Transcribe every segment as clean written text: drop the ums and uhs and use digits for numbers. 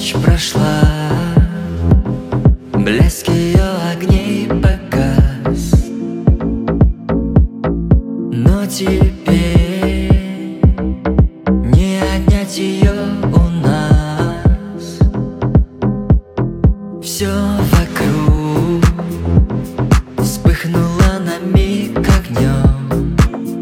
Ночь прошла, блеск ее огней погас, но теперь не отнять ее у нас. Все вокруг вспыхнуло на миг огнем.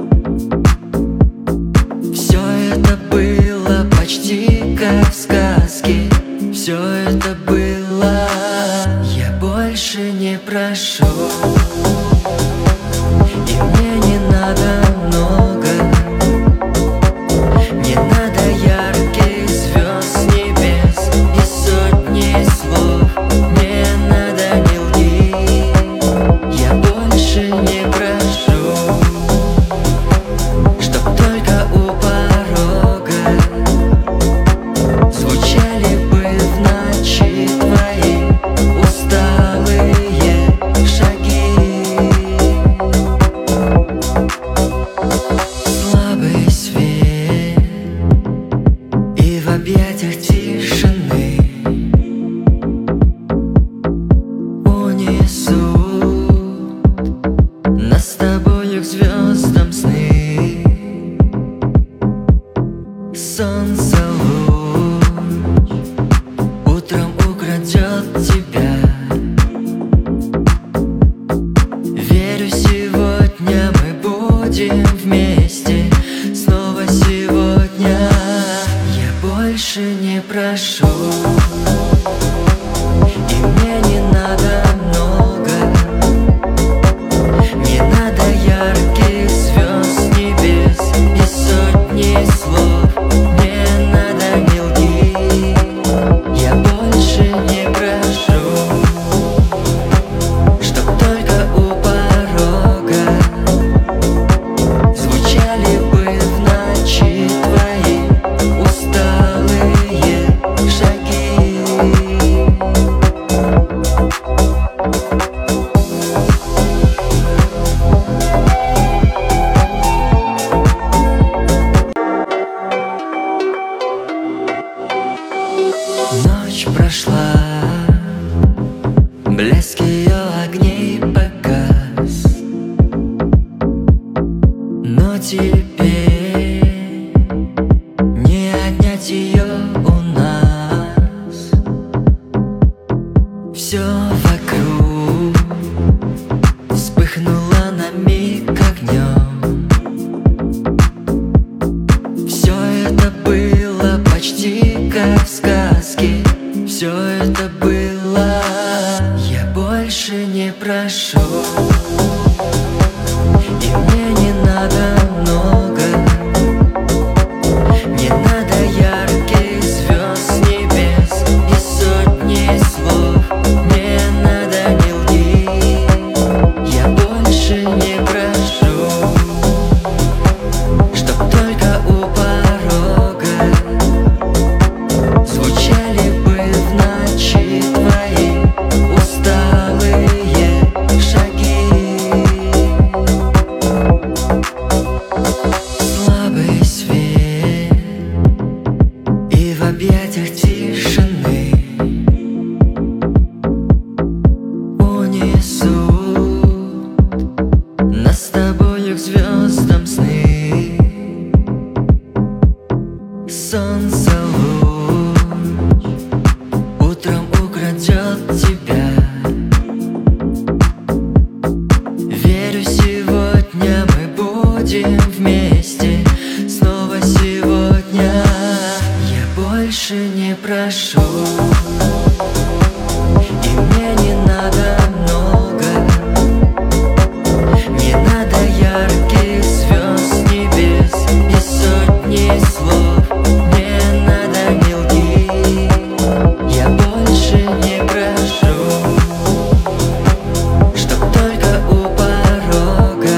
Все это было почти как в сказке. Все это было. Я больше не прошу, и мне не надо много. Не надо ярких звезд с небес и сотни слов. Не надо, не лги. Я больше не прошу, чтоб только у порога звучали бы в ночи твои усталые шаги. Слабый свет и в объятиях тишины унесут нас с тобою к звездам сны. Солнце луч утром украдет тебя. Верю, сегодня мы будем вместе снова сегодня. Я больше не прошу, и мне не надо много. Не надо ярких звезд с небес и сотни слов. Не надо, не лги. Я больше не прошу, чтоб только у порога звучали бы в ночи твои усталые шаги. Ночь прошла, блеск ее огней погас, но теперь не отнять ее у нас. Все вокруг вспыхнуло на миг огнем. Все это было почти как в сказке. Все это было. Я больше не прошу, и мне не надо много. Не надо ярких звезд с небес и сотни слов. Не надо, не лги. Я больше не прошу, чтоб только у порога звучали бы в ночи твои усталые шаги. Слабый свет и в объятиях тишины унесут нас с тобою к звездам сны. Солнце луч утром украдет тебя. Верю, сегодня мы будем вместе снова сегодня. Я больше не прошу, и мне не надо много. Не надо ярких звезд с небес и сотни слов. Не надо, не лги. Я больше не прошу, чтоб только у порога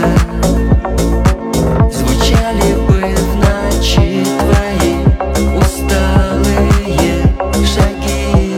звучали бы в ночи твои усталые шаги.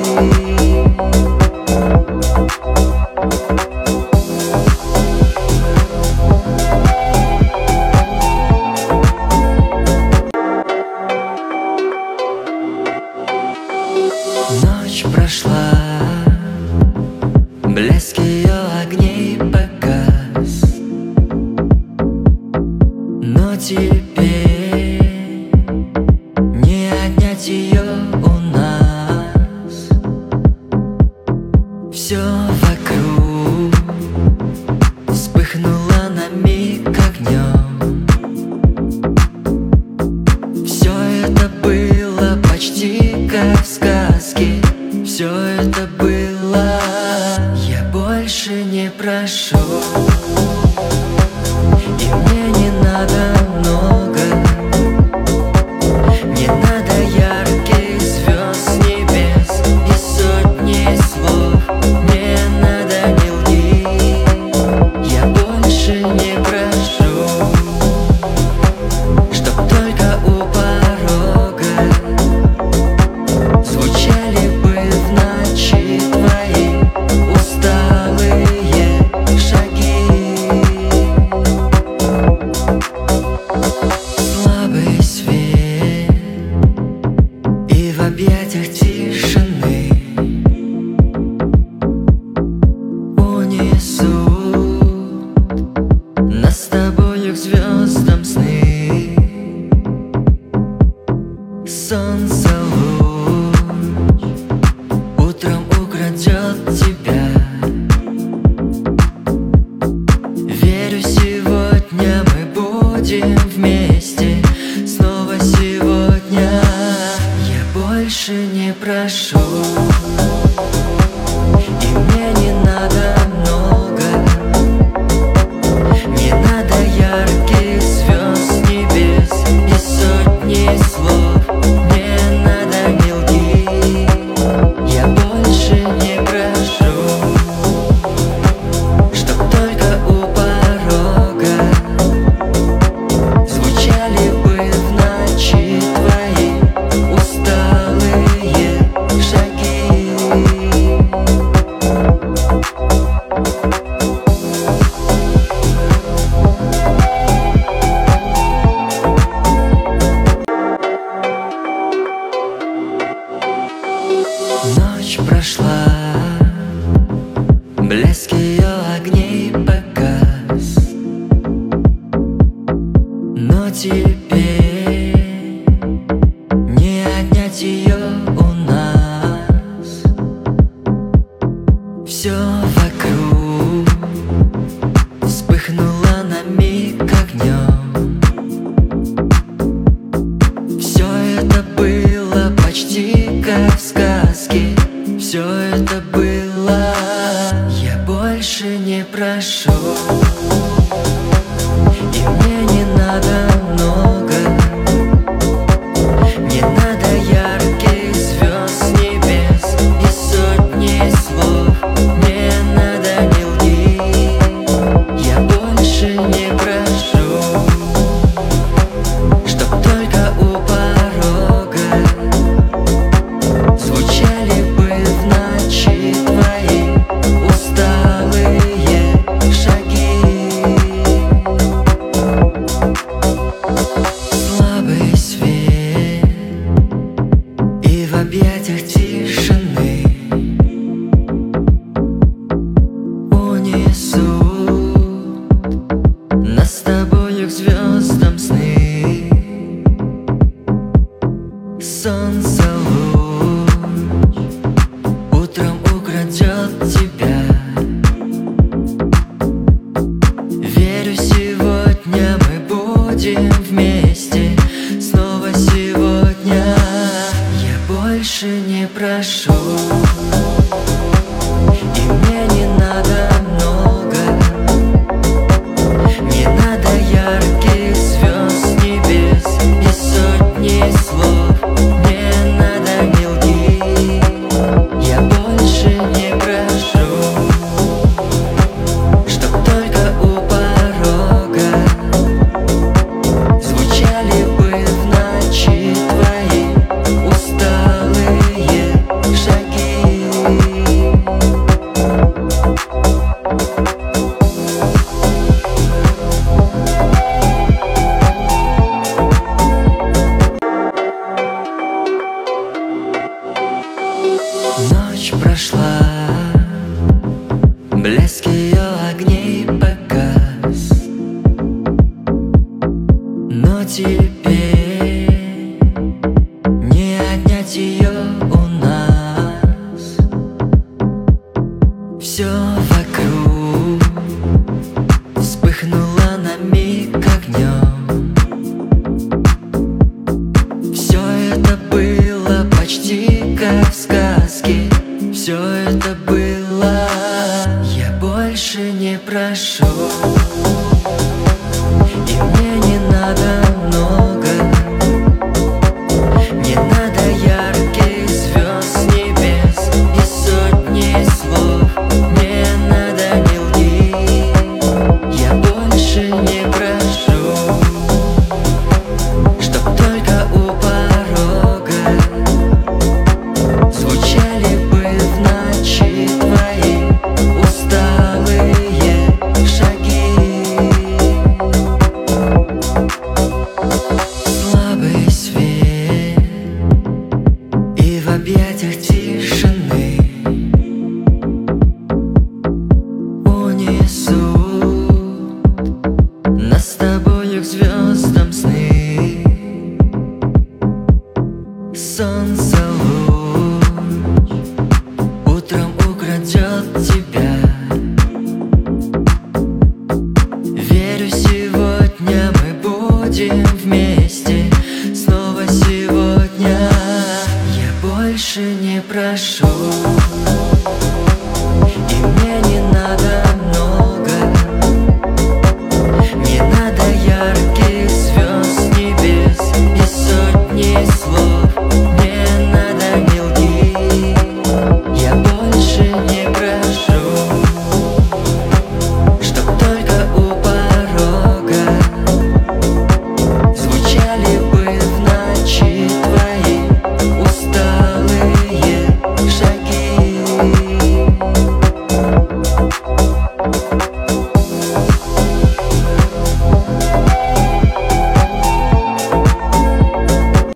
теперь.